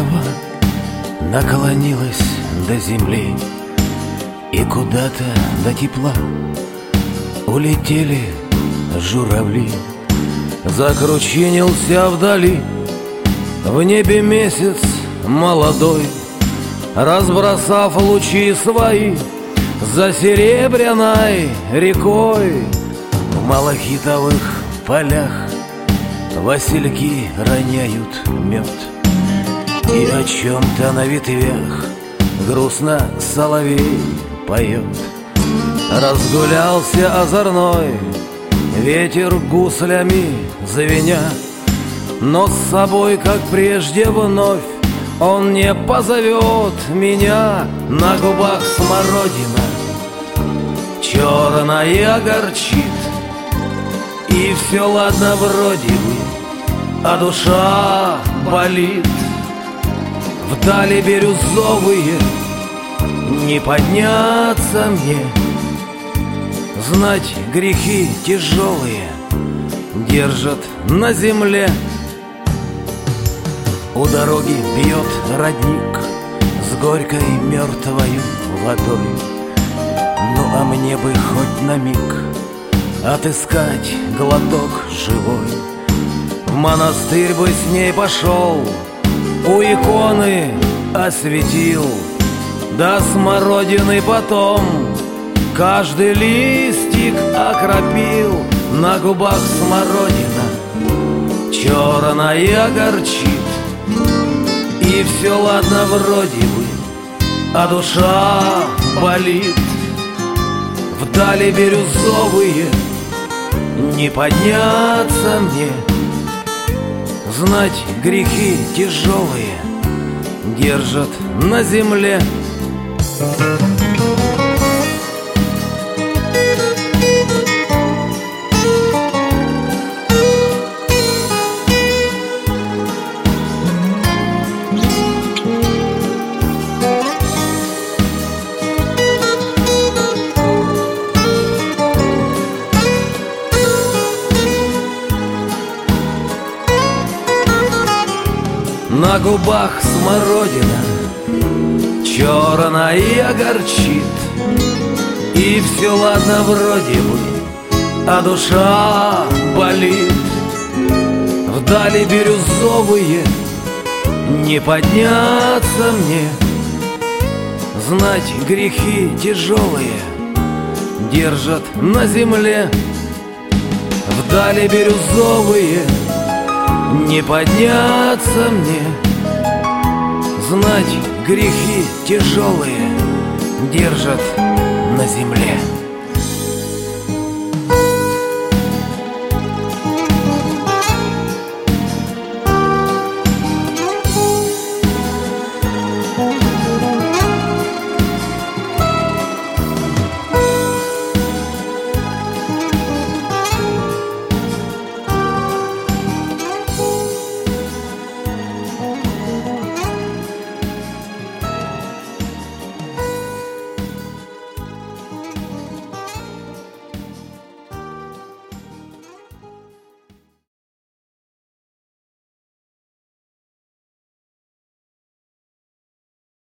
Небо наклонилось до земли, и куда-то до тепла улетели журавли. Закручинился вдали в небе месяц молодой, разбросав лучи свои за серебряной рекой. В малахитовых полях васильки роняют мед, и о чем-то на ветвях грустно соловей поет. Разгулялся озорной ветер гуслями звеня, но с собой, как прежде, вновь он не позовет меня. На губах смородина черная горчит, и все ладно вроде бы, а душа болит. Вдали бирюзовые не подняться мне, знать грехи тяжелые держат на земле. У дороги бьет родник с горькой мертвою водой. Ну а мне бы хоть на миг отыскать глоток живой. В монастырь бы с ней пошел, у иконы осветил, до смородины потом каждый листик окропил. На губах смородина черная горчит, и все ладно вроде бы, а душа болит. Вдали бирюзовые не подняться мне, знать грехи тяжелые держат на земле. На губах смородина черная горчит, и все ладно вроде бы, а душа болит. Вдали бирюзовые не подняться мне, знать грехи тяжелые держат на земле. Вдали бирюзовые не подняться мне, знать грехи тяжелые держат на земле.